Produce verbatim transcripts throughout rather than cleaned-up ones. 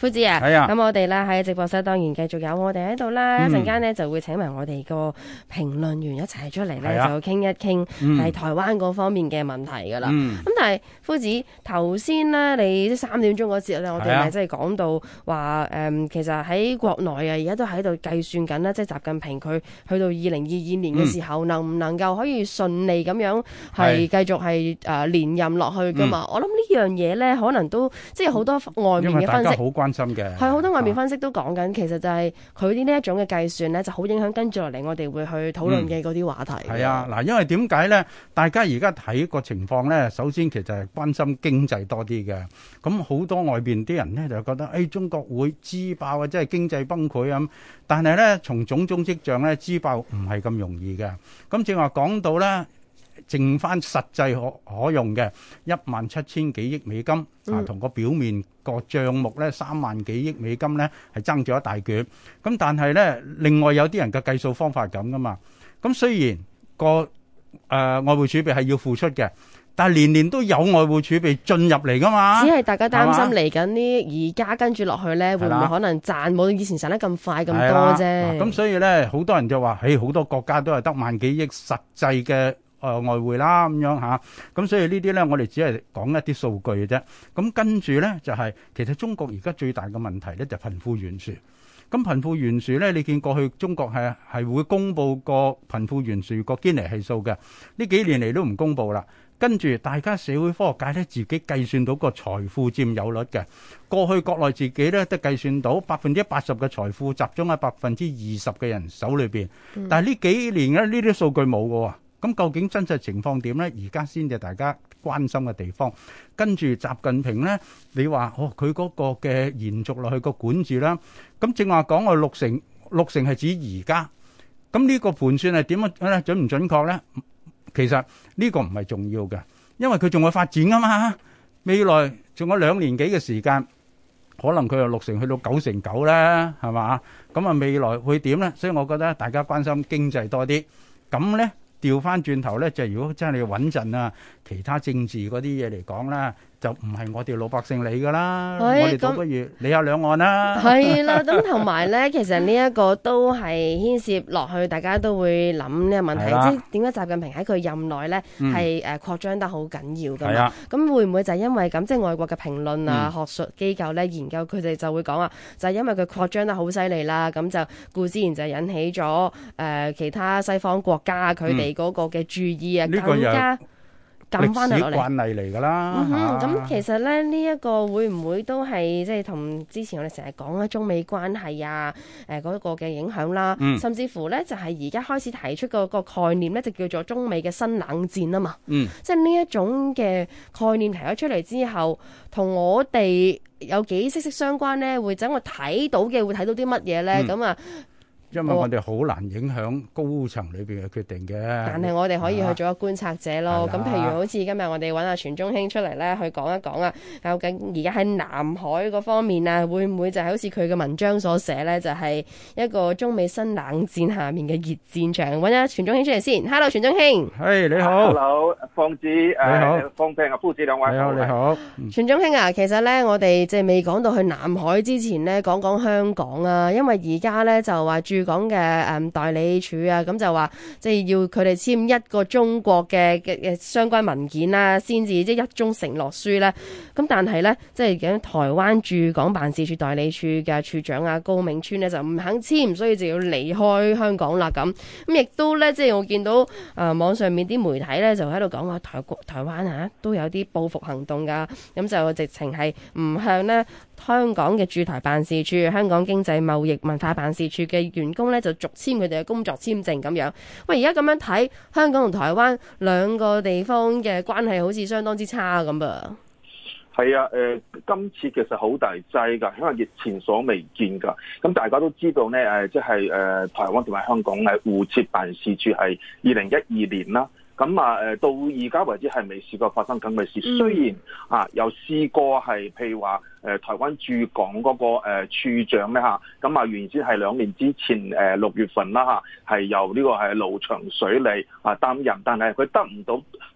夫子啊， 係啊， 咁我哋咧喺直播室當然繼續有我哋喺度啦，一陣間咧就會請埋我哋個評論員一齊出嚟咧，就傾一傾係台灣嗰方面嘅問題噶啦。咁、 嗯、 但係夫子頭先咧，你三點鐘嗰節咧，我哋咪即係講到話誒、嗯，其實喺國內啊，而家都喺度計算緊啦，即係習近平佢去到二零二二年嘅時候，嗯、能唔能夠可以順利咁樣係繼續係誒、呃、連任落去噶嘛？嗯、我諗呢樣嘢咧，可能都即係好多外面嘅分析， 好關心嘅， 係好多外面分析都講緊、啊，其實就係佢啲呢一種嘅計算咧，就好影響跟住落嚟我哋會去討論嘅嗰啲話題。係、 嗯、啊，嗱，因為點解咧？大家而家睇個情況咧，首先其實係關心經濟多啲嘅。咁好多外邊啲人咧就覺得，誒、哎、中國會支爆啊，即係經濟崩潰咁。但係咧，從種種跡象咧，支爆唔係咁容易嘅。咁正話講到咧，剩翻實際可可用嘅一萬七千幾億美金、嗯、啊，同個表面個帳目咧三萬幾億美金咧係爭咗一大橛。咁但係咧，另外有啲人嘅計數方法係咁噶嘛。咁雖然個誒、呃、外匯儲備係要付出嘅，但係年年都有外匯儲備進入嚟噶嘛。 只係大家擔心嚟緊呢，而家跟住落去咧，會唔會可能賺冇以前賺得咁快咁多啫？ 咁所以咧，好多人就話，誒好多國家都係得萬幾億實際嘅。誒、呃、外匯啦咁樣嚇，咁所以呢啲咧，我哋只係講一啲數據嘅啫。咁跟住咧就係、是，其實中國而家最大嘅問題咧就係貧富懸殊。咁貧富懸殊咧，你見過去中國係係會公佈個貧富懸殊個堅尼係數嘅，呢幾年嚟都唔公佈啦。跟住大家社會科學界咧自己計算到個財富佔有率嘅，過去國內自己咧都計算到百分之八十嘅財富集中喺百分之二十嘅人手裏邊，但係呢幾年咧呢啲數據冇嘅喎。咁究竟真實情況點呢？而家先至大家關心嘅地方。跟住習近平呢，你話哦，佢嗰個嘅延續落去個管治啦。咁正話講我六成，六成係指而家。咁呢個盤算係點樣咧？準唔準確呢？其實呢個唔係重要嘅，因為佢仲會發展啊嘛。未來仲有兩年幾嘅時間，可能佢由六成去到九成九啦，係嘛？咁啊，未來會點呢？所以我覺得大家關心經濟多啲。咁呢。調翻轉頭咧，就如果真係要穩陣啊，其他政治嗰啲嘢嚟講啦，就唔係我哋老百姓理噶啦，我哋倒不如理下兩岸啦。 係啦，咁同埋咧，其實呢一個都係牽涉落去，大家都會諗呢個問題，即係點解習近平喺佢任內咧係誒擴張得好緊要噶嘛？咁會唔會就係因為咁？即係外國嘅評論啊、嗯、學術機構咧研究，佢哋就會講話，就係因為佢擴張得好犀利啦，咁就固之然就引起咗誒、呃、其他西方國家佢哋嗰個嘅注意啊，嗯、更加。歷史慣例嚟㗎啦。 嗯哼，咁、啊、其實咧呢一、這個會唔會都係即係同之前我哋成日講嘅中美關係啊，誒、呃、嗰、那個嘅影響啦，嗯、甚至乎咧就係而家開始提出個個概念咧，就叫做中美嘅新冷戰啊嘛。嗯，即係呢一種嘅概念提咗出嚟之後，同我哋有幾息息相關咧？會等我睇到嘅會睇到啲乜嘢咧？咁、嗯、啊。 因為我哋好難影響高層裏邊嘅決定嘅， 但係我哋可以去做一個觀察者咯。咁、啊、譬如好似今日我哋揾阿全中興出嚟咧，去講一講啊，究竟而家喺南海嗰方面啊，會唔會就係好似佢嘅文章所寫咧，就係、是、一個中美新冷戰下面嘅熱戰場？揾阿全中興出嚟先。Hello， 全中興。 係、hey, 你好。 Hello， 方子誒，你好，方平啊，夫子兩位。 你好，你好。 全中興啊，其實咧，我哋即係未講到去南海之前咧，講講香港啊，因為而家咧就話駐港嘅誒代理處啊，咁就話即係要佢哋簽一個中國嘅嘅嘅相關文件啦，先至即係一中承諾書咧。咁但係咧，即係講台灣駐港辦事處代理處嘅處長啊高銘川咧就唔肯簽，所以就要離開香港啦。咁咁亦都咧，即係我見到誒、呃、網上面啲媒體咧就喺度講話台國台灣啊都有啲報復行動㗎，咁就直情係唔向呢香港嘅駐台辦事處、香港經濟貿易文化辦事處嘅員工咧就續簽佢哋嘅工作簽證咁樣。喂，而家咁樣睇，香港同台灣兩個地方嘅關係好似相當之差咁噃。 係啊，誒、呃，今次其實好大劑㗎，因為亦前所未見㗎。咁大家都知道咧，誒，即係誒台灣同埋香港嘅互設辦事處係二零一二年啦。咁啊，誒到而家為止係未試過發生咁嘅事。嗯、雖然啊，有試過係譬如話誒台灣駐港嗰個誒處長咧嚇，咁啊原先係兩年之前誒六月份啦嚇，係由呢個係盧長水利啊擔任，但係佢得唔到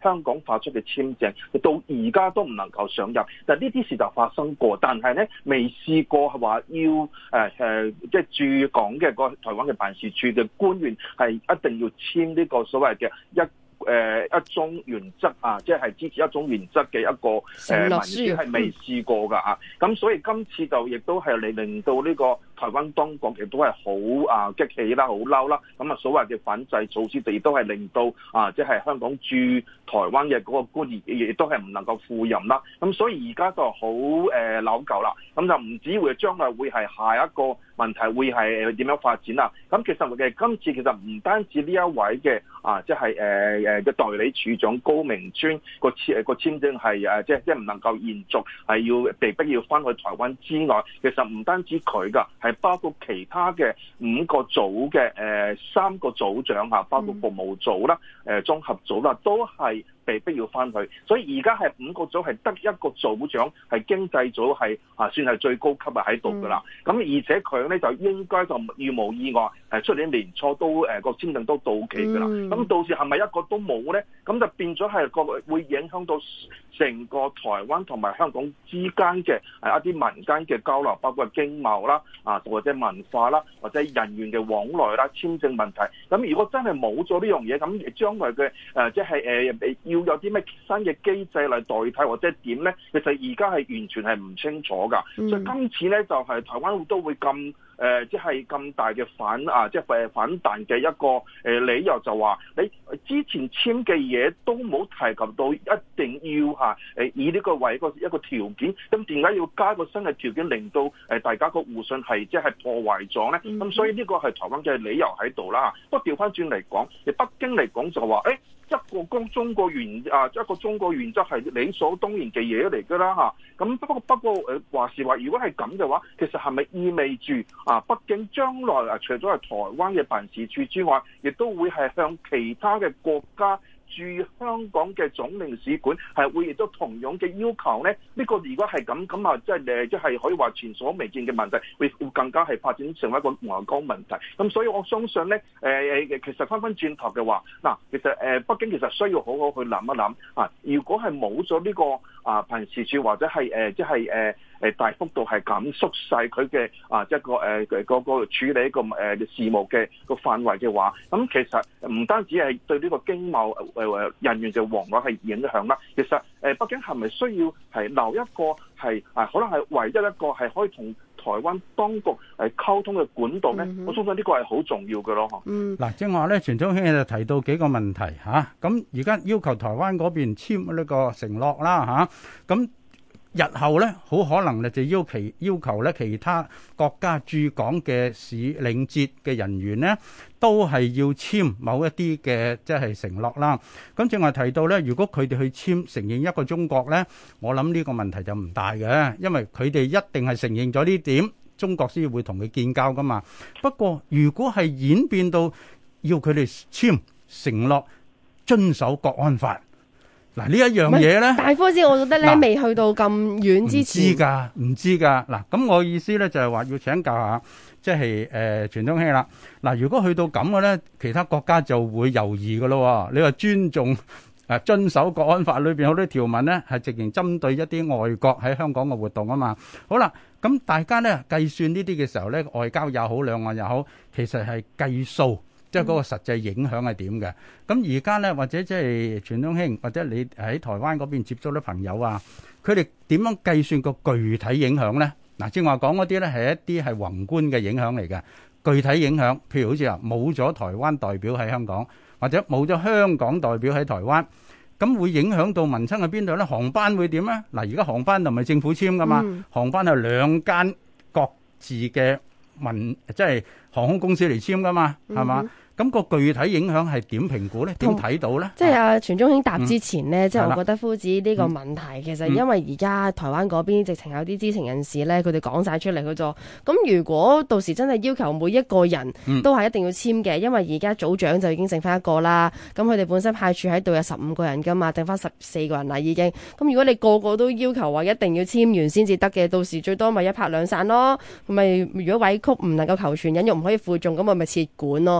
香港發出嘅簽證，到而家都唔能夠上入。但呢啲事就發生過，但係咧未試過係話要誒誒、呃，即係駐港嘅個台灣嘅辦事處嘅官員係一定要簽呢個所謂嘅一誒、呃、一中原則啊，即係支持一中原則嘅一個誒文書係未試過㗎啊！咁所以今次就亦都係令令到呢個台灣當局亦都係好啊激氣啦，好嬲啦！咁啊所謂嘅反制措施，亦都係令到啊即係香港駐台灣嘅嗰個官員亦都係唔能夠赴任啦。咁所以而家就好誒扭舊啦。咁就唔止會將來會係下一個問題會係點樣發展啦。咁其實嘅今次其實唔單止呢一位嘅啊即係誒誒嘅代理處長高明尊個簽個簽證係誒即係即係唔能夠延續，係要被逼要翻去台灣之外，其實唔單止佢㗎。係包括其他嘅五個組嘅誒、呃、三個組長嚇，包括服務組啦、誒綜合組啦，都係被逼要翻去。所以而家係五個組係得一個組長係經濟組係啊，算係最高級啊喺度㗎啦。咁、嗯、而且佢咧就應該就如無意外係出年年初都誒個、呃、簽證都到期㗎啦。咁、嗯、到時係咪一個都冇咧？咁就變咗係個會影響到成個台灣同埋香港之間嘅誒一啲民間嘅交流，包括經貿啦啊。或者文化啦，或者人員嘅往來啦，簽證問題。咁如果真係冇咗呢樣嘢，咁將來嘅誒即係誒要有啲咩新嘅機制嚟代替或者點咧？其實而家係完全係唔清楚㗎。嗯、所以今次咧就係、是、台灣都會咁誒，即係咁大嘅反啊，即係誒反彈嘅一個誒、呃、理由就話你之前簽嘅嘢都冇提及到一定要嚇誒以呢個為一個一個條件，咁點解要加個新嘅條件，令到誒大家個互信係即係破壞咗咧？咁、嗯、所以呢個係台灣嘅理由喺度啦。不過調翻轉嚟講，你北京嚟講就話誒。欸一個公中國原啊，一個中國原則係理所當然嘅嘢嚟㗎啦嚇。咁不過不過誒話時話，如果係咁嘅話，其實係咪意味住啊北京將來啊除咗係台灣嘅辦事處之外，亦都會係向其他嘅國家駐香港嘅總領事館係會亦都同樣嘅要求咧？呢、這個如果係咁咁啊，即係誒，即係可以話前所未見嘅問題，會會更加係發展成為一個外交問題。咁所以我相信咧，誒、呃、誒，其實翻翻轉頭嘅話，嗱，其實誒、呃、北京其實需要好好去諗一諗啊。如果係冇咗呢個啊辦事處或者係誒即係誒誒大幅度係減縮細佢嘅啊一個誒嗰、呃、個處理一個誒、呃、事務嘅個範圍嘅話，咁其實唔單止係對呢個經貿誒誒人員嘅往來係影響啦。其實誒北京係咪需要係留一個係啊可能係唯一一個係可以同台灣當局係溝通嘅管道咧？嗯、我相信呢個係好重要嘅咯。 嗯，嗱，正話咧，全中興就提到幾個問題嚇，咁而家要求台灣嗰邊簽呢個承諾啦嚇，咁、啊、日後咧好可能咧就要其要求咧其他國家駐港嘅使領節嘅人員咧，都係要簽某一啲嘅即係承諾啦。咁正話提到咧，如果佢哋去簽承認一個中國咧，我諗呢個問題就唔大嘅，因為佢哋一定係承認咗呢點，中國先會同佢建交噶嘛。不過如果係演變到要佢哋簽承諾遵守國安法，嗱呢一樣嘢咧， 大科師，我覺得咧未去到咁遠之前，唔知㗎，唔知㗎。嗱，咁我意思咧就係話要請教下，即係誒全中興啦。嗱，如果去到咁嘅咧，其他國家就會猶豫㗎咯。你話尊重誒遵守國安法裏邊好多條文咧，係直情針對一啲外國喺香港嘅活動啊嘛。好啦，咁大家咧計算呢啲嘅時候咧，外交也好，兩岸也好，其實係計數。即係嗰個實際影響係點嘅？咁而家咧，或者即係全中興，或者你喺台灣嗰邊接觸啲朋友啊，佢哋點樣計算個具體影響咧？嗱，正話講嗰啲咧係一啲係宏觀嘅影響嚟嘅，具體影響，譬如好似話冇咗台灣代表喺香港，或者冇咗香港代表喺台灣，咁會影響到民生喺邊度咧？航班會點咧？嗱，而家航班就唔係政府簽噶嘛，嗯、航班係兩間各自嘅民即係航空公司嚟簽噶嘛，係嘛？嗯咁個具體影響係點評估咧？點睇到咧？ 即係阿全中興答之前呢，即係、嗯、我覺得夫子呢個問題，嗯、其實因為而家台灣嗰邊直情有啲知情人士咧，佢哋講晒出嚟，佢就咁如果到時真係要求每一個人都係一定要簽嘅，因為而家組長就已經剩翻一個啦，咁佢哋本身派駐喺度有十五個人噶嘛，剩翻十四個人啦已經。咁如果你個個都要求話一定要簽完先至得嘅，到時最多咪一拍兩散咯。咪如果委曲唔能夠求全，忍辱唔可以負重，咁我咪撤館咯。即係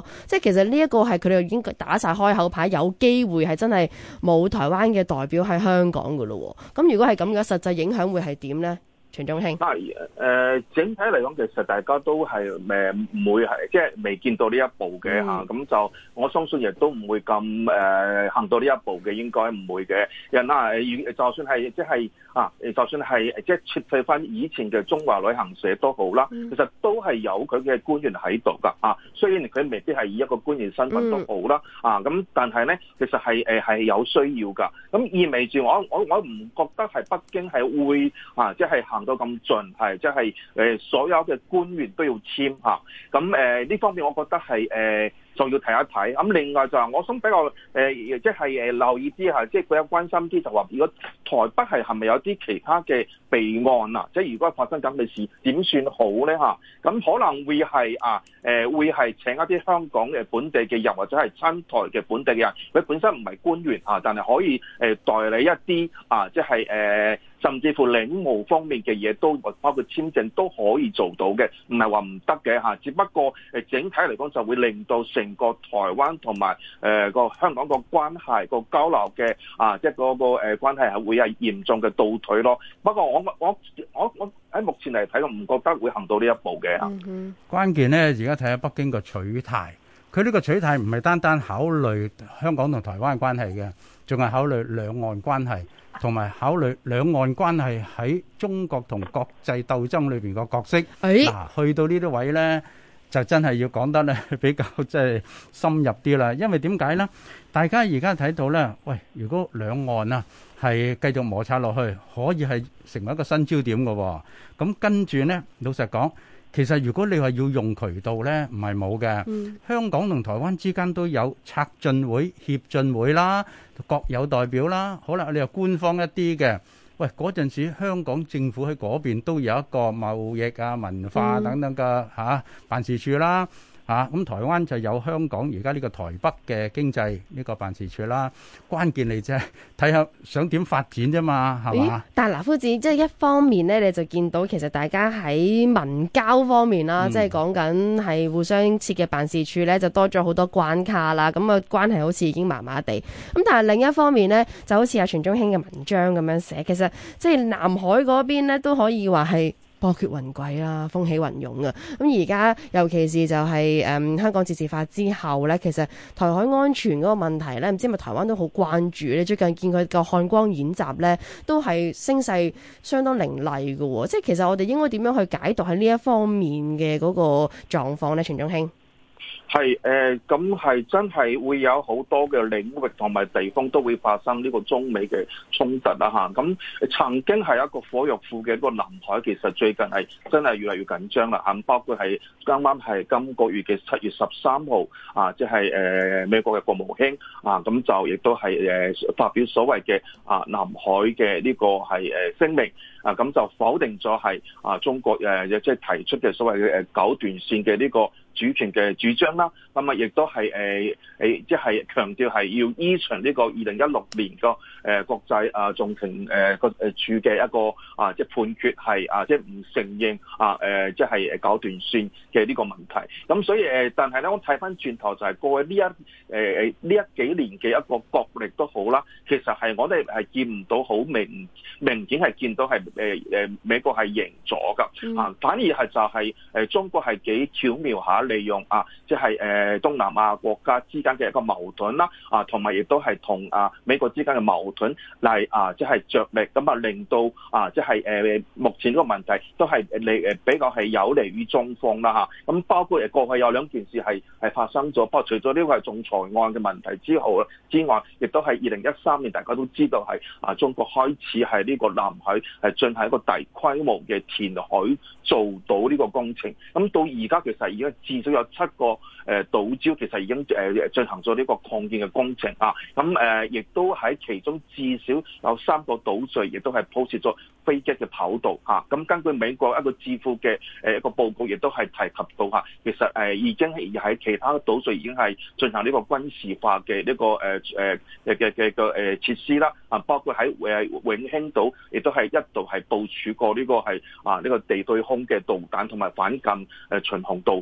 其實呢一個係佢哋已經打晒開口牌，有機會係真係冇台灣嘅代表喺香港㗎咯。咁如果係咁嘅，實際影響會係點呢？全中興， 但係誒整體嚟講，其實大家都係誒唔會係即係未見到呢一步嘅嚇，咁、嗯、就我相信亦都唔會咁誒、呃、行到呢一步嘅，應該唔會嘅。人啊，就算係即係啊，就算係即係撤退翻以前嘅中華旅行社都好啦，嗯、其實都係有佢嘅官員喺度㗎啊。雖然佢未必係以一個官員身份都好啦、嗯、啊，咁但係咧，其實係誒係有需要㗎。咁意味住我我我唔覺得係北京係會啊，即係行到咁盡，係即係誒所有嘅官員都要簽嚇。咁誒呢方面，我覺得係誒。呃就要睇一睇，咁另外就係我想比較誒、呃，即係誒留意啲嚇，即係比較關心啲，就話如果台北係係咪有啲其他嘅備案啊？即係如果發生咁嘅事，點算好咧嚇？咁可能會係啊誒、呃，會係請一啲香港嘅本地嘅人，或者係親台嘅本地嘅人，佢本身唔係官員啊，但係可以誒代理一啲啊，即係誒。呃甚至乎領務方面嘅嘢都包括簽證都可以做到嘅，唔係話唔得嘅嚇。只不過誒整體嚟講就會令到成個台灣同埋誒個香港個關係個交流嘅啊，即係嗰個誒關係係會係嚴重嘅倒退咯。不過我我我我喺目前嚟睇，我唔覺得會行到呢一步嘅嚇。 嗯、關鍵咧，而家睇下北京個取態，佢呢個取態唔係單單考慮香港同台灣嘅關係嘅，仲係考慮兩岸關係。同埋考慮兩岸關係喺中國同國際鬥爭裏邊個角色，嗱、哎、去到呢啲位呢，就真係要講得咧比較即係深入啲啦。因為點解呢？大家而家睇到呢，喂，如果兩岸啊係繼續摩擦落去，可以係成為一個新焦點嘅喎。咁跟住呢，老實講。其實如果你話要用渠道呢，唔係冇嘅。嗯、香港同台灣之間都有策進會、協進會啦，各有代表啦。好啦，你話官方一啲嘅，喂，嗰陣時香港政府喺嗰邊都有一個貿易啊、文化等等嘅嚇、嗯啊、辦事處啦。啊，咁台灣就有香港而家呢個台北嘅經濟呢個辦事處啦，關鍵嚟啫，睇下想點發展啫嘛，係嘛？ 但係嗱，夫子即係一方面咧，你就見到其實大家喺民交方面啦，嗯、即係講緊係互相設嘅辦事處咧，就多咗好多關卡啦，咁啊關係好似已經麻麻地。咁但係另一方面咧，就好似阿全中興嘅文章咁樣寫，其實即係南海嗰邊咧都可以話係波譎雲詭啦，風起雲湧啊！咁而家尤其是就係、是、誒、嗯、香港自治法之後咧，其實台海安全嗰個問題咧，唔知係咪台灣都好關注咧？最近見佢個漢光演習咧，都係聲勢相當凌厲嘅，即係其實我哋應該點樣去解讀喺呢一方面嘅嗰個狀況咧？全中興。 係誒，咁係、呃、真係會有好多嘅領域同埋地方都會發生呢個中美嘅衝突啦嚇。咁、啊、曾經係一個火藥庫嘅一個南海，其實最近係真係越嚟越緊張啦嚇。包括係啱啱係今個月嘅七月十三號啊，即係誒美國嘅國務卿啊，咁就亦都係誒、呃、發表所謂嘅啊南海嘅呢個係誒聲明啊，咁就否定咗係啊中國誒即係提出嘅所謂嘅誒九段線嘅呢個主權嘅主張啦，咁啊亦都係誒誒，即係強調係要依循呢個二零一六年個誒國際啊仲庭誒個誒處嘅一個啊即係判決係啊即係唔承認啊誒即係誒九段線嘅呢個問題。咁所以誒，但係咧我睇翻轉頭就係過去呢一誒誒呢一幾年嘅一個角力都好啦，其實係我哋係見唔到好明明顯係見到係誒誒美國係贏咗㗎啊，反而係就係誒中國係幾巧妙下。利用啊，即係誒東南亞國家之間嘅一個矛盾啦，啊，同埋亦都係同啊美國之間嘅矛盾嚟啊，即係着力咁啊，令到啊，即係誒目前呢個問題都係利誒比較係有利於中方啦嚇。咁包括誒過去有兩件事係係發生咗，不過除咗呢個係仲裁案嘅問題之後之外，亦都係二零一三年大家都知道係啊中國開始係呢個南海係進行一個大規模嘅填海做到呢個工程。咁到而家其實已經至少有七個誒島礁，其實已經誒進行咗呢個擴建嘅工程啊。咁誒亦都喺其中至少有三個島嶼，亦都係鋪設咗飛機嘅跑道嚇。咁根據美國一個智庫嘅誒一個報告，亦都係提及到嚇，其實誒已經係喺其他島嶼已經係進行呢個軍事化嘅呢個誒誒嘅嘅嘅誒設施啦。啊，包括喺誒永興島，亦都係一度係部署過呢個係啊呢個地對空嘅導彈同埋反艦誒巡航導彈嘅。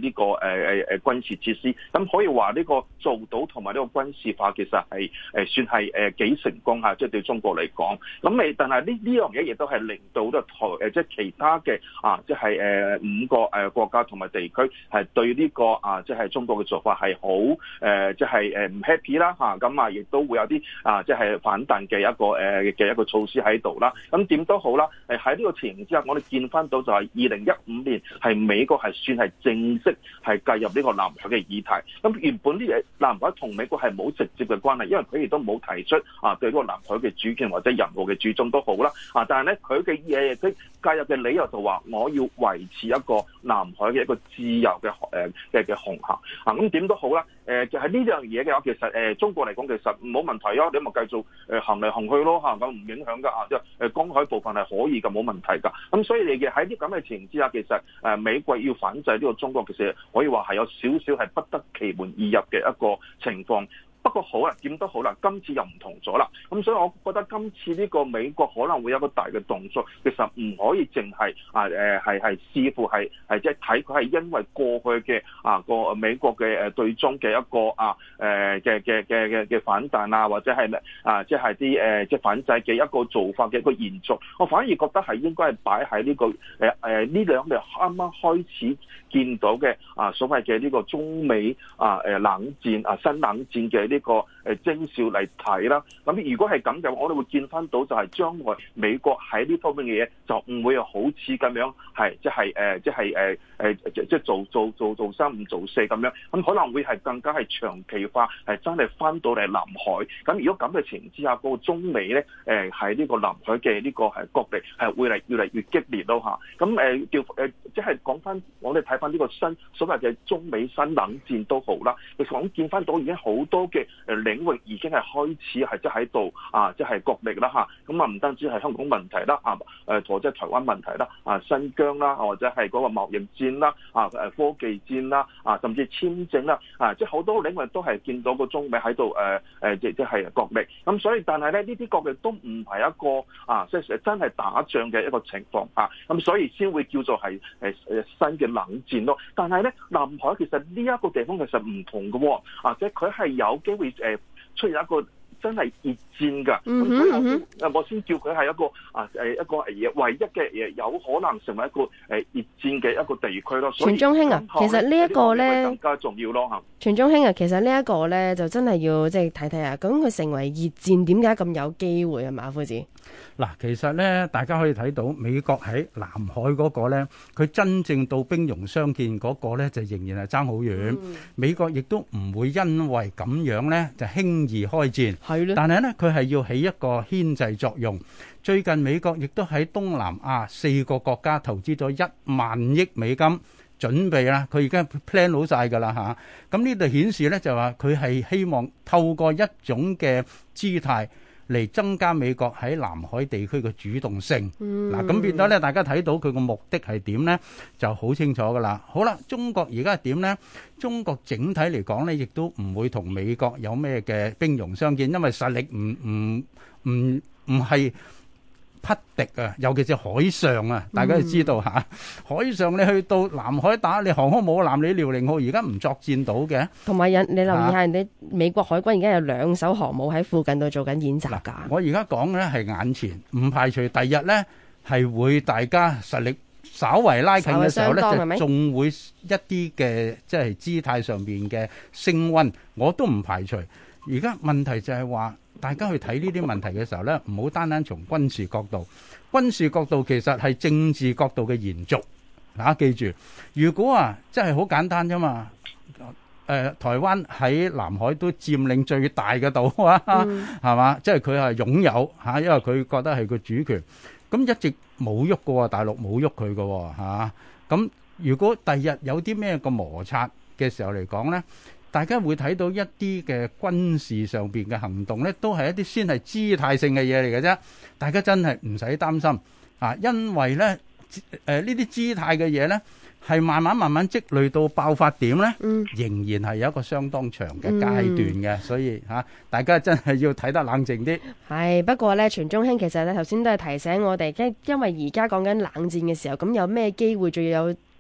呢個誒誒誒軍事設施。咁可以話呢個做到同埋呢個軍事化其實係誒算係誒幾成功嚇，即係對中國嚟講。咁誒，但係呢呢樣嘢亦都係令到咧台誒即係其他嘅啊，即係誒五個誒國家同埋地區係對呢個啊即係中國嘅做法係好誒即係誒唔 happy 啦嚇。咁啊，亦都會有啲啊即係反彈嘅一個誒嘅一個措施喺度啦。咁點都好啦，誒喺呢個情形之下，我哋見翻到就係二零一五年係美國係算係正式係介入呢個南海嘅議題。咁原本呢嘢南海同美國係冇直接嘅關係，因為佢亦都冇提出啊對呢個南海嘅主權或者任何嘅主張都好啦。啊，但係咧佢嘅嘢佢介入嘅理由就話我要維持一個南海嘅一個自由嘅誒嘅嘅航行。啊，咁點都好啦。誒就係呢樣嘢嘅話，其實誒、呃、中國嚟講其實冇問題啊，你咪繼續誒行嚟行去咯嚇，咁唔影響㗎嚇，即係誒公海部分係可以㗎，冇問題㗎。咁所以你嘅喺啲咁嘅情形之下，其實誒、呃、美國要反制呢個中國，其實可以話係有少少係不得其門而入嘅一個情況。不過好啦，點都好啦，今次又唔同咗啦。咁所以我覺得今次呢個美國可能會有一個大嘅動作，其實唔可以淨係啊誒係係視乎係係即係睇佢係因為過去嘅啊個美國嘅誒對中嘅一個啊誒嘅嘅嘅嘅嘅反彈啊，或者係啊即係啲誒即係反制嘅一個做法嘅一個延續。我反而覺得係應該係擺喺呢個誒誒呢兩日啱啱開始見到嘅啊所謂嘅呢個中美啊誒冷戰啊新冷戰嘅呢個誒徵兆嚟睇啦。咁如果係咁嘅，我哋會見翻到就係將來美國喺呢方面嘅嘢就唔會好似咁樣係即係誒即係誒誒即係做做做做三唔做四咁樣，咁可能會係更加係長期化，係真係翻到嚟南海。咁如果咁嘅情形之下，嗰個中美咧誒喺呢個南海嘅呢個係角力係會嚟越嚟越激烈咯嚇。咁誒叫誒即係講翻我哋睇翻呢個新所謂嘅中美新冷戰都好啦，其實我見翻到已經好多嘅誒領域已經係開始係即係喺度啊，即係角力啦嚇。咁啊唔單止係香港問題啦，啊誒或者台灣問題啦，啊新疆啦，或者係嗰個貿易戰啦，啊誒科技戰啦，啊甚至簽證啦，啊即係好多領域都係見到個中美喺度誒誒即即係角力。咁所以但係咧呢啲角力都唔係一個啊即係真係打仗嘅一個情況啊。咁所以先會叫做係誒誒新嘅冷戰咯。但係咧南海其實呢一個地方其實唔同嘅喎，啊即係佢係有機會誒出現一個真係熱戰㗎。咁所以我先我先叫佢係一個啊誒一個唯一嘅誒有可能成為一個誒熱戰嘅一個地區咯。 全中興啊，其實呢一個咧更加重要咯嚇。 全中興啊，其實呢一個咧就真係要即係睇睇啊，究竟佢成為熱戰點解咁有機會啊？馬夫子嗱，其實咧大家可以睇到美國喺南海嗰個咧，佢真正到兵戎相見嗰個咧就仍然係爭好遠。嗯、美國亦都唔會因為咁樣咧就輕易開戰。係咧，但係咧佢係要起一個牽制作用。最近美國亦都喺東南亞四個國家投資咗一萬億美金。準備啦，佢而家 plan 好晒㗎啦嚇。咁呢度顯示咧就話佢係希望透過一種嘅姿態嚟增加美國喺南海地區嘅主動性。嗱、嗯，咁變咗咧，大家睇到佢個目的係點咧，就好清楚㗎啦。好啦，中國而家係點咧？中國整體嚟講咧，亦都唔會同美國有咩嘅兵戎相見，因為實力唔唔唔唔係匹敵啊，尤其是海上啊，大家都知道嚇、嗯。海上你去到南海打，你航空母艦，你遼寧號而家唔作戰到嘅。同埋人，你留意下人哋美國海軍而家有兩艘航母喺附近度做緊演習㗎。我而家講咧係眼前，唔排除第日咧係會大家實力稍為拉近嘅時候咧，就仲會一啲嘅即係姿態上邊嘅升溫，我都唔排除。而家問題就係話，大家去睇呢啲問題嘅時候咧，唔好單單從軍事角度，軍事角度其實係政治角度嘅延續。大家記住，如果啊真係好簡單啫嘛，誒、呃、台灣喺南海都佔領最大嘅島啊，係、嗯、嘛？即係佢係擁有嚇，因為佢覺得係個主權，咁一直冇喐過，大陸冇喐佢嘅嚇。咁如果第日有啲咩個摩擦嘅時候嚟講咧，大家會睇到一啲嘅軍事上邊嘅行動咧，都係一啲先係姿態性嘅嘢嚟嘅啫。大家真係唔使擔心啊，因為咧誒呢啲、呃、姿態嘅嘢咧，係慢慢慢慢積累到爆發點咧、嗯，仍然係有一個相當長嘅階段嘅、嗯，所以嚇、啊、大家真係要睇得冷靜啲。係不過咧，全中興其實咧頭先都係提醒我哋，因因為而家講緊冷戰嘅時候，咁有咩機會最有？誒、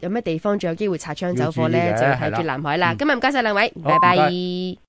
有咩地方仲有機會擦槍走火要注意咧， 嘅就要睇住係啦南海啦。 嗯今日唔該晒兩位， 好拜拜唔該。